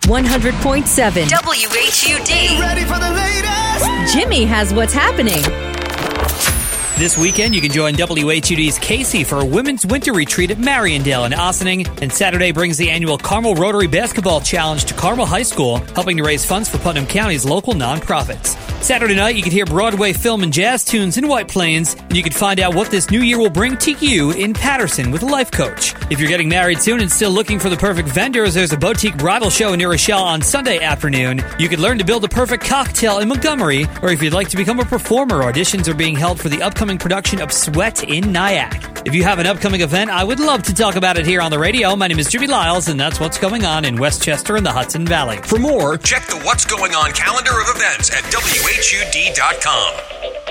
100.7 WHUD. Ready for the latest? Jimmy has what's happening. This weekend, you can join WHUD's Casey for a women's winter retreat at Mariondale in Ossining. And Saturday brings the annual Carmel Rotary Basketball Challenge to Carmel High School, helping to raise funds for Putnam County's local nonprofits. Saturday night, you can hear Broadway film and jazz tunes in White Plains, and you can find out what this new year will bring to you in Patterson with a life coach. If you're getting married soon and still looking for the perfect vendors, there's a boutique bridal show in New Rochelle on Sunday afternoon. You could learn to build a perfect cocktail in Montgomery, or if you'd like to become a performer, auditions are being held for the upcoming production of Sweat in Nyack. If you have an upcoming event, I would love to talk about it here on the radio. My name is Jimmy Lyles, and that's what's going on in Westchester and the Hudson Valley. For more, check the What's Going On calendar of events at WHUD.com.